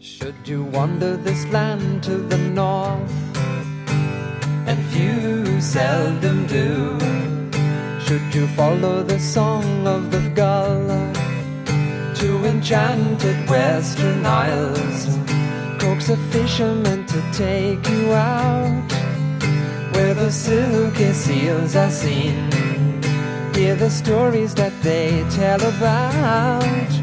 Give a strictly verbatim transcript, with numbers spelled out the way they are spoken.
Should you wander this land to the north, and few seldom do, should you follow the song of the gull to enchanted western isles, coax a fisherman to take you out where the silky seals are seen, hear the stories that they tell about